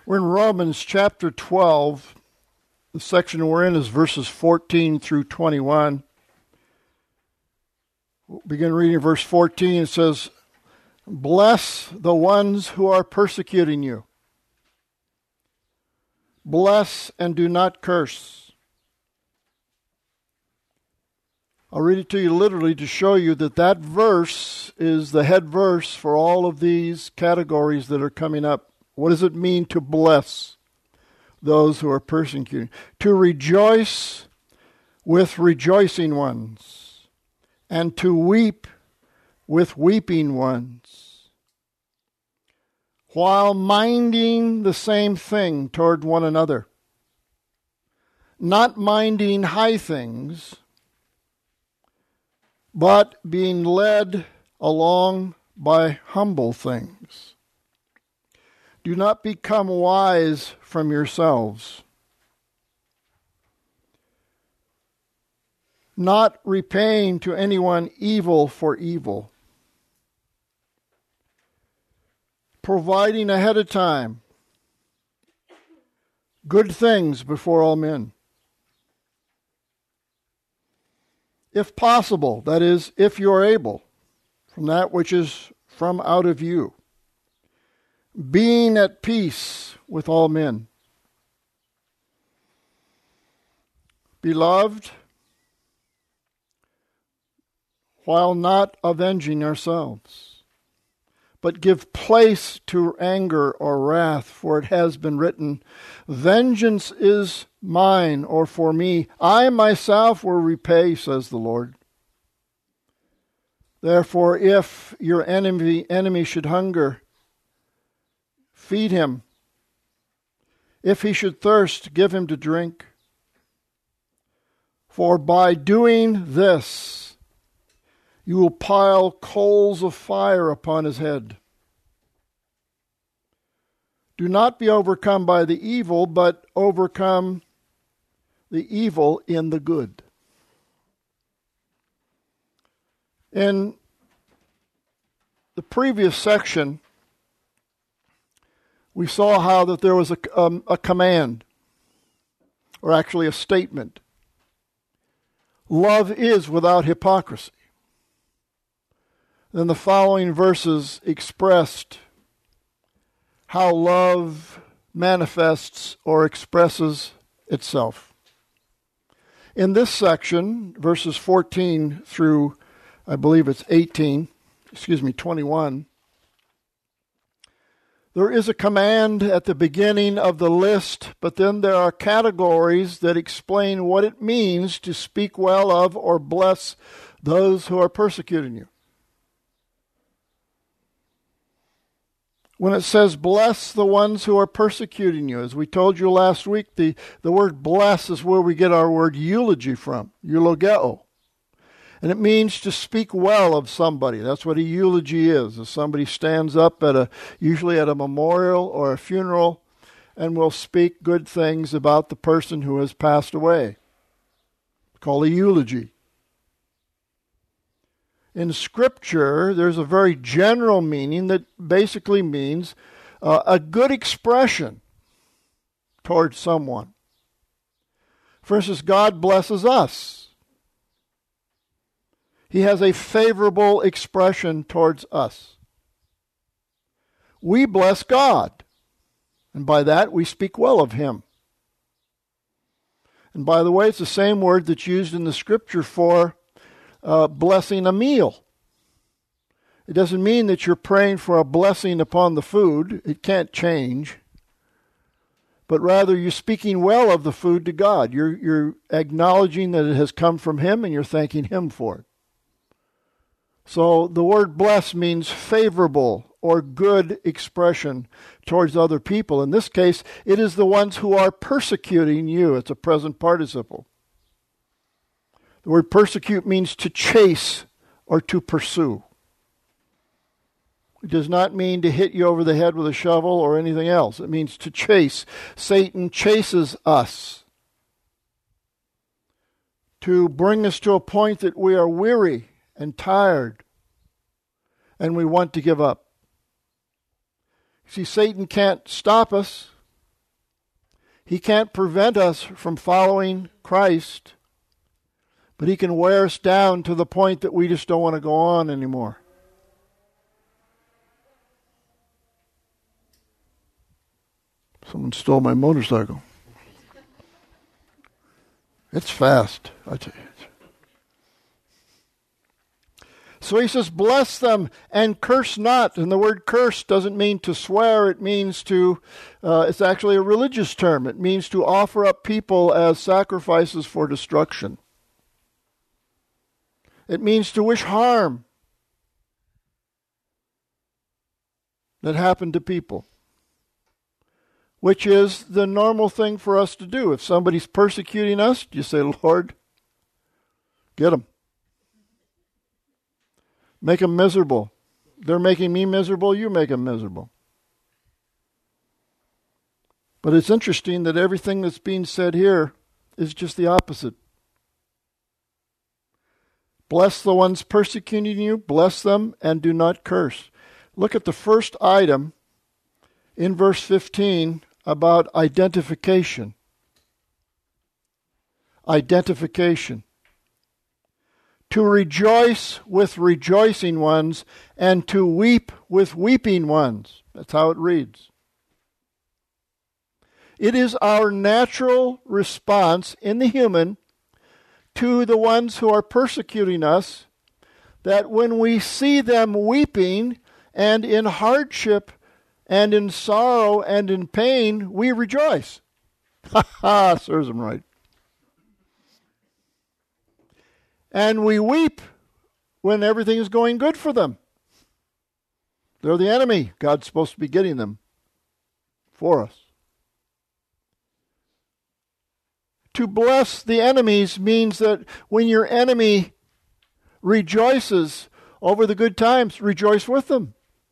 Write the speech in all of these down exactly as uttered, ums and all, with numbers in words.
We're in Romans chapter twelve. The section we're in is verses fourteen through twenty-one. We'll begin reading verse fourteen. It says, "Bless the ones who are persecuting you. Bless and do not curse." I'll read it to you literally to show you that that verse is the head verse for all of these categories that are coming up. What does it mean to bless those who are persecuting? To rejoice with rejoicing ones, and to weep with weeping ones, while minding the same thing toward one another, not minding high things, but being led along by humble things. Do not become wise from yourselves, not repaying to anyone evil for evil, providing ahead of time good things before all men. If possible, that is, if you are able, from that which is from out of you, being at peace with all men. Beloved, while not avenging ourselves, but give place to anger or wrath, for it has been written, "Vengeance is mine, or for me, I myself will repay, says the Lord." Therefore, if your enemy, enemy should hunger, feed him. If he should thirst, give him to drink. For by doing this, you will pile coals of fire upon his head. Do not be overcome by the evil, but overcome the evil in the good. In the previous section, we saw how that there was a, um, a command, or actually a statement. Love is without hypocrisy. Then the following verses expressed how love manifests or expresses itself. In this section, verses fourteen through, I believe it's eighteen, excuse me, twenty-one, there is a command at the beginning of the list, but then there are categories that explain what it means to speak well of or bless those who are persecuting you. When it says bless the ones who are persecuting you, as we told you last week, the, the word bless is where we get our word eulogy from, eulogeo. And it means to speak well of somebody. That's what a eulogy is. If somebody stands up at a, usually at a memorial or a funeral, and will speak good things about the person who has passed away. It's called a eulogy. In Scripture, there's a very general meaning that basically means uh, a good expression towards someone. For instance, God blesses us. He has a favorable expression towards us. We bless God, and by that we speak well of Him. And by the way, it's the same word that's used in the Scripture for uh, blessing a meal. It doesn't mean that you're praying for a blessing upon the food. It can't change. But rather, you're speaking well of the food to God. You're, you're acknowledging that it has come from Him, and you're thanking Him for it. So the word bless means favorable or good expression towards other people. In this case, it is the ones who are persecuting you. It's a present participle. The word persecute means to chase or to pursue. It does not mean to hit you over the head with a shovel or anything else. It means to chase. Satan chases us to bring us to a point that we are weary and tired, and we want to give up. See, Satan can't stop us. He can't prevent us from following Christ, but he can wear us down to the point that we just don't want to go on anymore. Someone stole my motorcycle. It's fast, I tell you. So he says, bless them and curse not. And the word curse doesn't mean to swear. It means to, uh, it's actually a religious term. It means to offer up people as sacrifices for destruction. It means to wish harm that happened to people, which is the normal thing for us to do. If somebody's persecuting us, you say, Lord, get them. Make them miserable. They're making me miserable, you make them miserable. But it's interesting that everything that's being said here is just the opposite. Bless the ones persecuting you, bless them, and do not curse. Look at the first item in verse fifteen about identification. Identification. To rejoice with rejoicing ones, and to weep with weeping ones. That's how it reads. It is our natural response in the human to the ones who are persecuting us, that when we see them weeping and in hardship and in sorrow and in pain, we rejoice. Ha ha, serves them right. And we weep when everything is going good for them. They're the enemy. God's supposed to be getting them for us. To bless the enemies means that when your enemy rejoices over the good times, rejoice with them.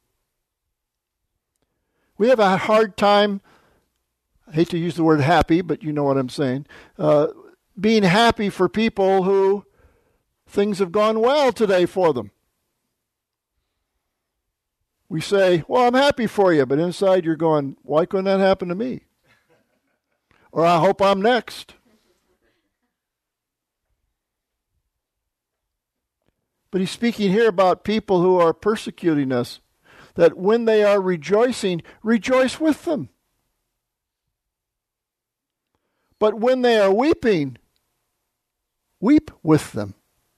We have a hard time, I hate to use the word happy, but you know what I'm saying, uh, being happy for people who things have gone well today for them. We say, well, I'm happy for you, but inside you're going, why couldn't that happen to me? Or I hope I'm next. But he's speaking here about people who are persecuting us, that when they are rejoicing, rejoice with them. But when they are weeping, weep with them.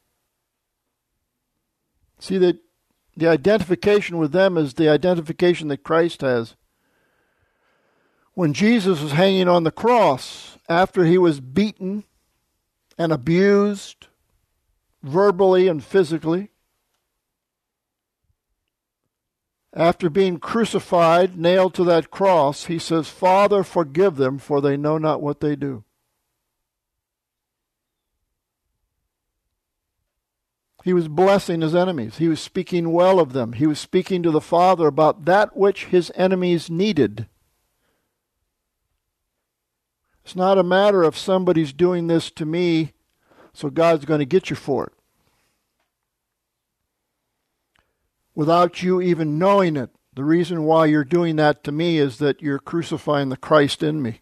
See, that the identification with them is the identification that Christ has. When Jesus was hanging on the cross, after he was beaten and abused, verbally and physically, after being crucified, nailed to that cross, he says, Father, forgive them, for they know not what they do. He was blessing his enemies. He was speaking well of them. He was speaking to the Father about that which his enemies needed. It's not a matter of somebody's doing this to me, so God's going to get you for it. Without you even knowing it, the reason why you're doing that to me is that you're crucifying the Christ in me.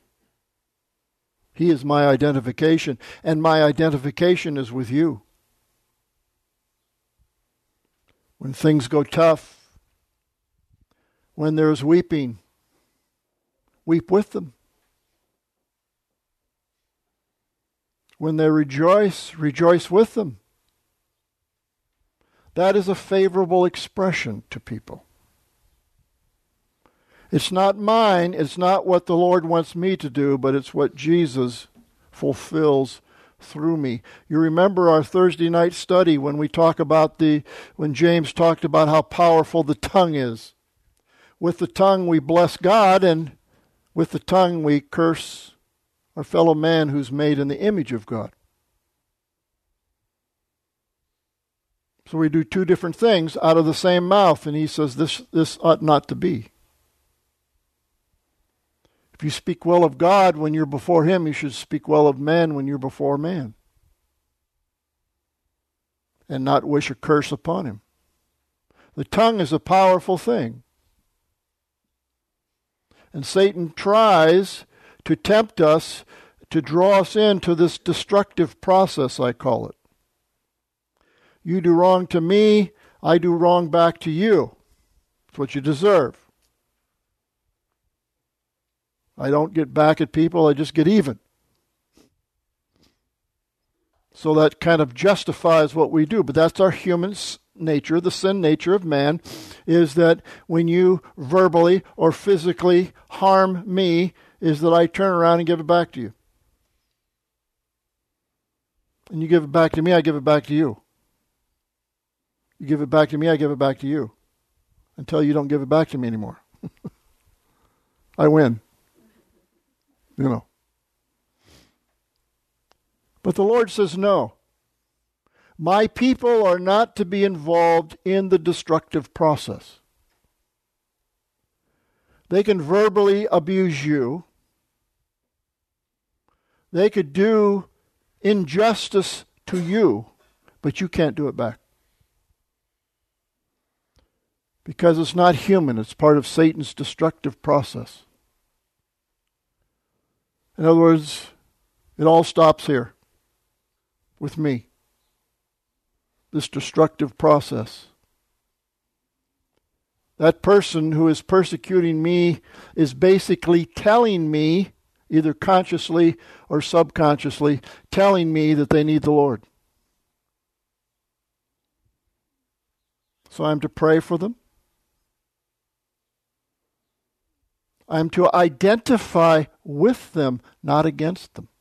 He is my identification, and my identification is with you. When things go tough, when there's weeping, weep with them. When they rejoice, rejoice with them. That is a favorable expression to people. It's not mine, it's not what the Lord wants me to do, but it's what Jesus fulfills through me. You remember our Thursday night study when we talk about the, when James talked about how powerful the tongue is. With the tongue we bless God, and with the tongue we curse our fellow man who's made in the image of God. So we do two different things out of the same mouth, and he says this, this ought not to be. If you speak well of God when you're before him, you should speak well of man when you're before man. And not wish a curse upon him. The tongue is a powerful thing. And Satan tries to tempt us, to draw us into this destructive process, I call it. You do wrong to me, I do wrong back to you. It's what you deserve. I don't get back at people, I just get even. So that kind of justifies what we do. But that's our human nature, the sin nature of man, is that when you verbally or physically harm me, is that I turn around and give it back to you. And you give it back to me, I give it back to you. You give it back to me, I give it back to you. Until you don't give it back to me anymore. I win. You know. But the Lord says, no. My people are not to be involved in the destructive process. They can verbally abuse you. They could do injustice to you, but you can't do it back. Because it's not human, it's part of Satan's destructive process. In other words, it all stops here with me. This destructive process. That person who is persecuting me is basically telling me, either consciously or subconsciously, telling me that they need the Lord. So I'm to pray for them. I'm to identify with them, not against them.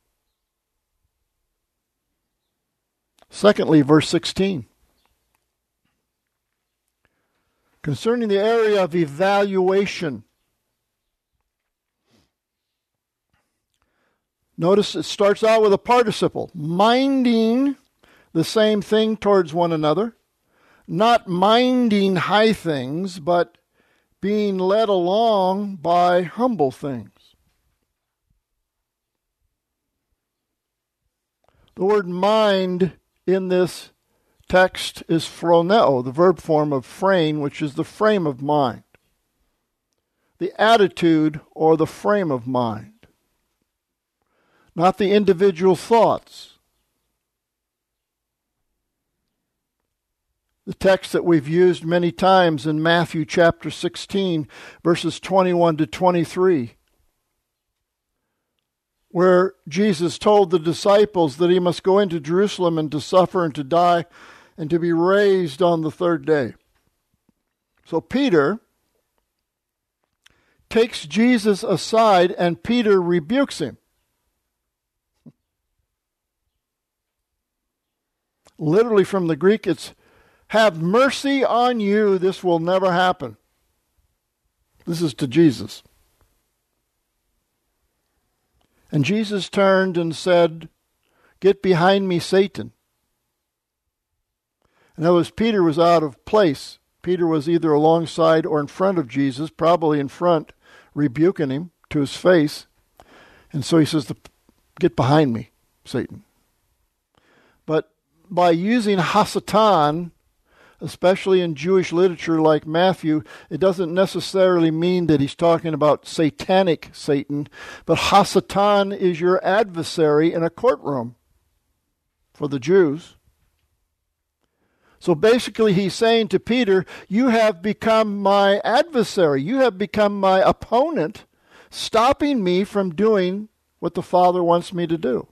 Secondly, verse sixteen. Concerning the area of evaluation. Notice it starts out with a participle. Minding the same thing towards one another. Not minding high things, but being led along by humble things. The word mind in this text is phroneo, the verb form of phrein, which is the frame of mind. The attitude or the frame of mind. Not the individual thoughts. The text that we've used many times in Matthew chapter sixteen, verses twenty-one to twenty-three, where Jesus told the disciples that he must go into Jerusalem and to suffer and to die and to be raised on the third day. So Peter takes Jesus aside and Peter rebukes him. Literally from the Greek, it's, have mercy on you, this will never happen. This is to Jesus. And Jesus turned and said, get behind me, Satan. In other words, Peter was out of place. Peter was either alongside or in front of Jesus, probably in front, rebuking him to his face. And so he says, get behind me, Satan. But by using Hasatan, especially in Jewish literature like Matthew, it doesn't necessarily mean that he's talking about satanic Satan, but Hasatan is your adversary in a courtroom for the Jews. So basically he's saying to Peter, you have become my adversary, you have become my opponent, stopping me from doing what the Father wants me to do.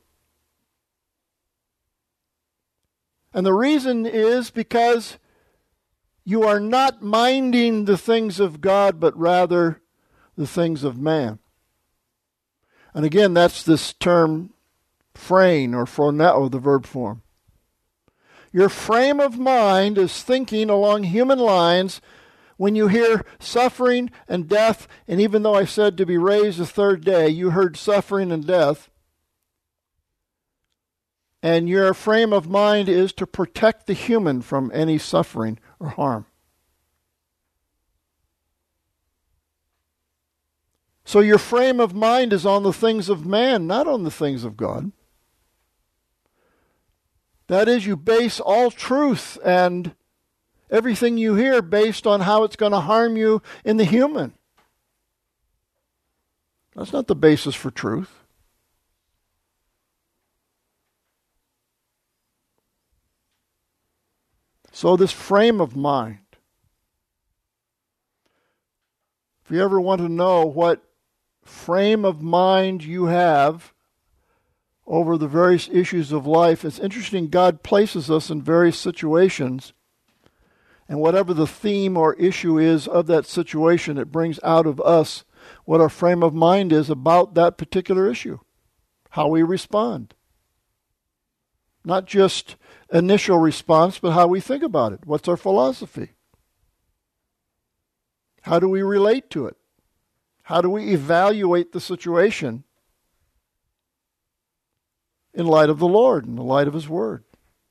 And the reason is because you are not minding the things of God, but rather the things of man. And again, that's this term, phrein or phroneo, the verb form. Your frame of mind is thinking along human lines when you hear suffering and death, and even though I said to be raised the third day, you heard suffering and death. And your frame of mind is to protect the human from any suffering or harm. So your frame of mind is on the things of man, not on the things of God. That is, you base all truth and everything you hear based on how it's going to harm you in the human. That's not the basis for truth. So this frame of mind, if you ever want to know what frame of mind you have over the various issues of life, it's interesting God places us in various situations, and whatever the theme or issue is of that situation, it brings out of us what our frame of mind is about that particular issue, how we respond. Not just initial response, but how we think about it. What's our philosophy? How do we relate to it? How do we evaluate the situation in light of the Lord, in the light of His Word?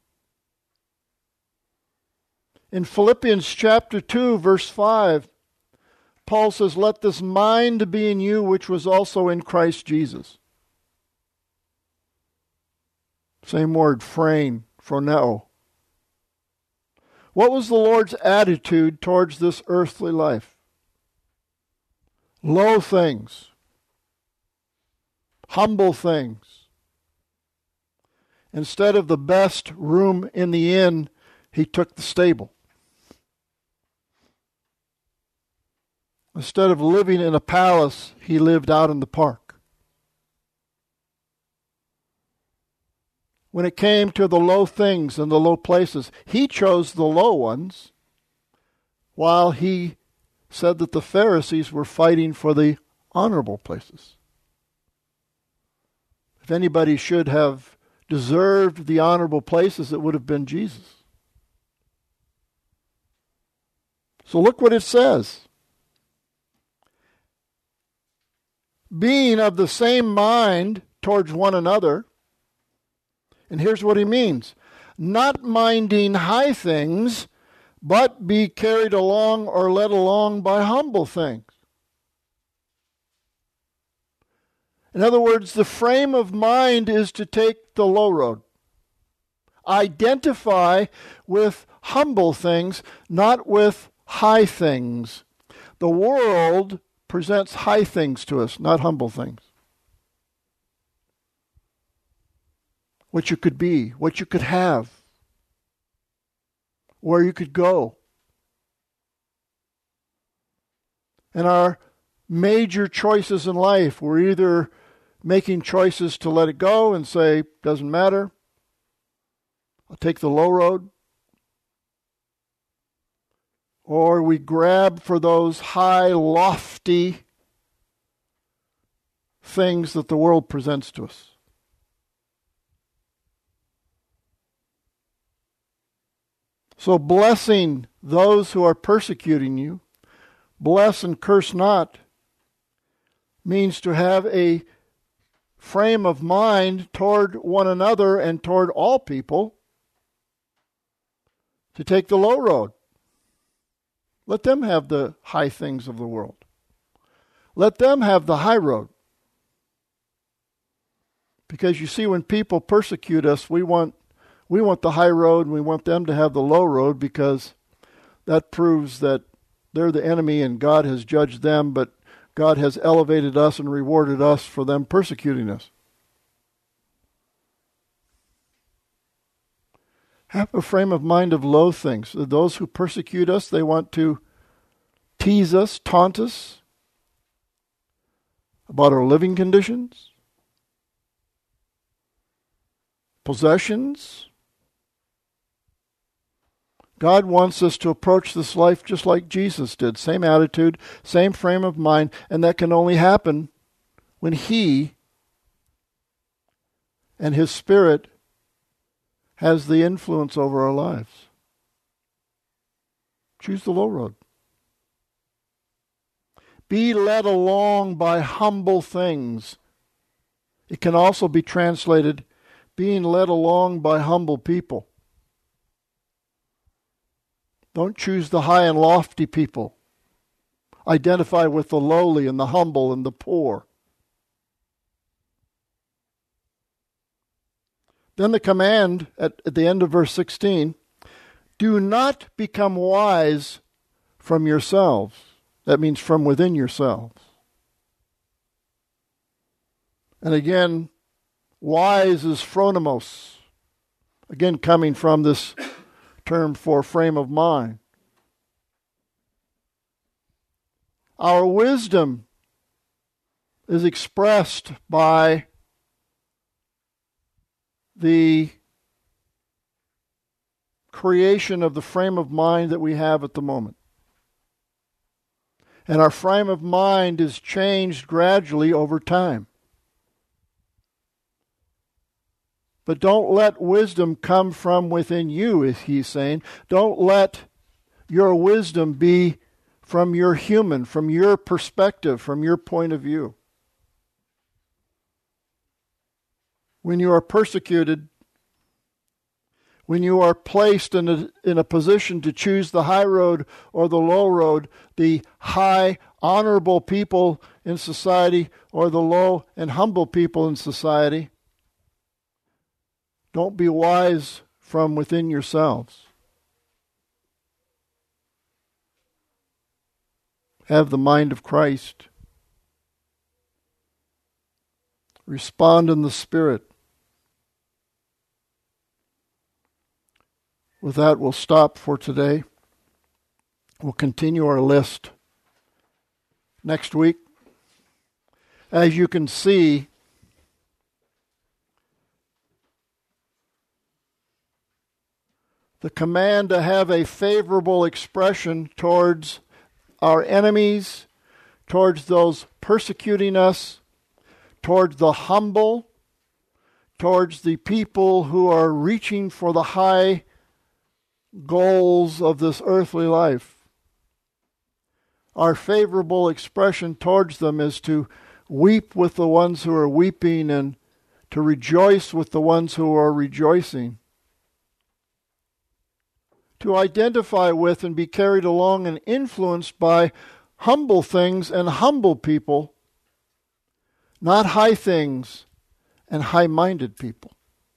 In Philippians chapter two, verse five, Paul says, "Let this mind be in you which was also in Christ Jesus." Same word, frame, phroneo. What was the Lord's attitude towards this earthly life? Low things. Humble things. Instead of the best room in the inn, He took the stable. Instead of living in a palace, He lived out in the park. When it came to the low things and the low places, He chose the low ones, while He said that the Pharisees were fighting for the honorable places. If anybody should have deserved the honorable places, it would have been Jesus. So look what it says. Being of the same mind towards one another. And here's what he means. Not minding high things, but be carried along or led along by humble things. In other words, the frame of mind is to take the low road. Identify with humble things, not with high things. The world presents high things to us, not humble things. What you could be, what you could have, where you could go. And our major choices in life, we're either making choices to let it go and say, doesn't matter, I'll take the low road. Or we grab for those high, lofty things that the world presents to us. So blessing those who are persecuting you, bless and curse not, means to have a frame of mind toward one another and toward all people to take the low road. Let them have the high things of the world. Let them have the high road. Because you see, when people persecute us, we want we want the high road and we want them to have the low road, because that proves that they're the enemy and God has judged them, but God has elevated us and rewarded us for them persecuting us. Have a frame of mind of low things. Those who persecute us, they want to tease us, taunt us about our living conditions, possessions. God wants us to approach this life just like Jesus did. Same attitude, same frame of mind, and that can only happen when He and His Spirit has the influence over our lives. Choose the low road. Be led along by humble things. It can also be translated, being led along by humble people. Don't choose the high and lofty people. Identify with the lowly and the humble and the poor. Then the command at, at the end of verse sixteen, do not become wise from yourselves. That means from within yourselves. And again, wise is phronimos. Again, coming from this term for frame of mind. Our wisdom is expressed by the creation of the frame of mind that we have at the moment. And our frame of mind is changed gradually over time. But don't let wisdom come from within you, as he's saying. Don't let your wisdom be from your human, from your perspective, from your point of view. When you are persecuted, when you are placed in a, in a position to choose the high road or the low road, the high, honorable people in society or the low and humble people in society, don't be wise from within yourselves. Have the mind of Christ. Respond in the Spirit. With that, we'll stop for today. We'll continue our list next week. As you can see, the command to have a favorable expression towards our enemies, towards those persecuting us, towards the humble, towards the people who are reaching for the high goals of this earthly life. Our favorable expression towards them is to weep with the ones who are weeping and to rejoice with the ones who are rejoicing. To identify with and be carried along and influenced by humble things and humble people, not high things and high-minded people.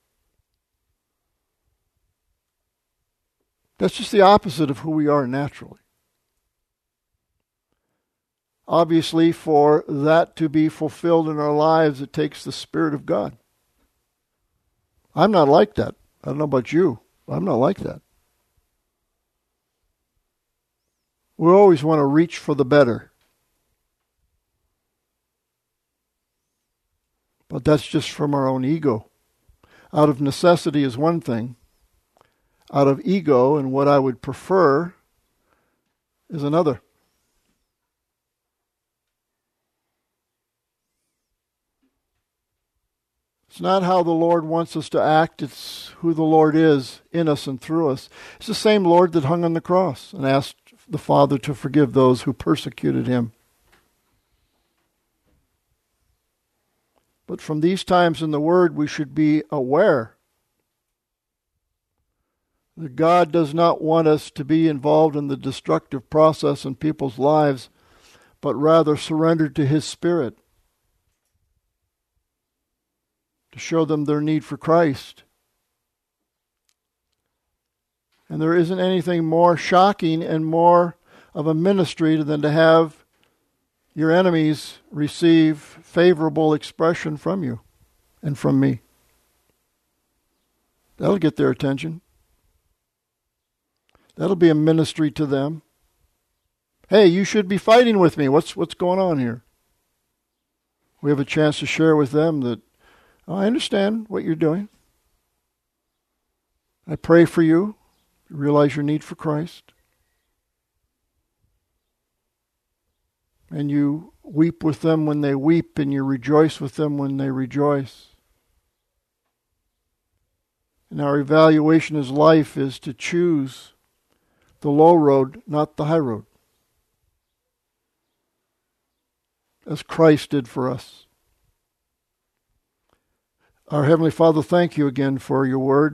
That's just the opposite of who we are naturally. Obviously, for that to be fulfilled in our lives, it takes the Spirit of God. I'm not like that. I don't know about you. I'm not like that. We always want to reach for the better. But that's just from our own ego. Out of necessity is one thing. Out of ego and what I would prefer is another. It's not how the Lord wants us to act, it's who the Lord is in us and through us. It's the same Lord that hung on the cross and asked the Father to forgive those who persecuted him. But from these times in the Word, we should be aware that God does not want us to be involved in the destructive process in people's lives, but rather surrendered to His Spirit to show them their need for Christ. And there isn't anything more shocking and more of a ministry than to have your enemies receive favorable expression from you and from me. That'll get their attention. That'll be a ministry to them. Hey, you should be fighting with me. What's what's going on here? We have a chance to share with them that, oh, I understand what you're doing. I pray for you. You realize your need for Christ. And you weep with them when they weep, and you rejoice with them when they rejoice. And our evaluation as life is to choose the low road, not the high road, as Christ did for us. Our Heavenly Father, thank you again for your word.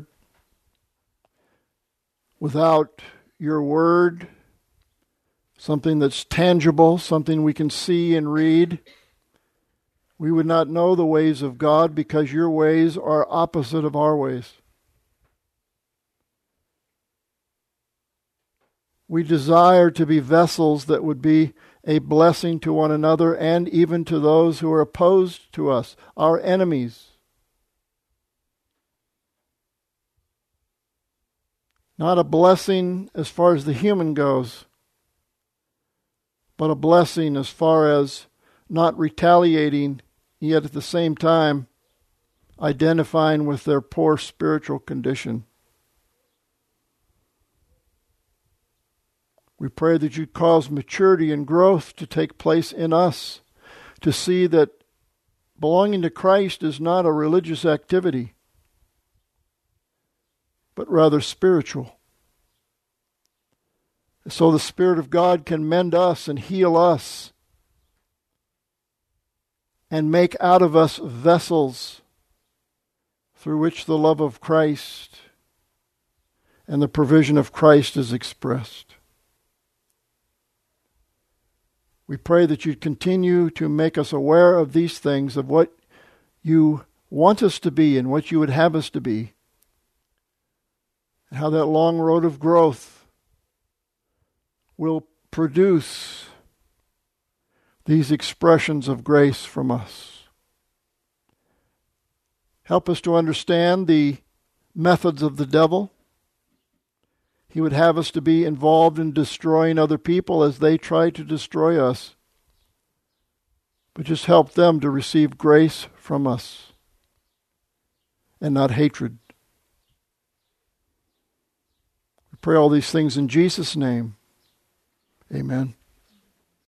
Without your word, something that's tangible, something we can see and read, we would not know the ways of God, because your ways are opposite of our ways. We desire to be vessels that would be a blessing to one another and even to those who are opposed to us, our enemies. Not a blessing as far as the human goes, but a blessing as far as not retaliating, yet at the same time identifying with their poor spiritual condition. We pray that you cause maturity and growth to take place in us, to see that belonging to Christ is not a religious activity, but rather spiritual. So the Spirit of God can mend us and heal us and make out of us vessels through which the love of Christ and the provision of Christ is expressed. We pray that you'd continue to make us aware of these things, of what you want us to be and what you would have us to be, and how that long road of growth will produce these expressions of grace from us. Help us to understand the methods of the devil. He would have us to be involved in destroying other people as they try to destroy us. But just help them to receive grace from us and not hatred. We pray all these things in Jesus' name. Amen.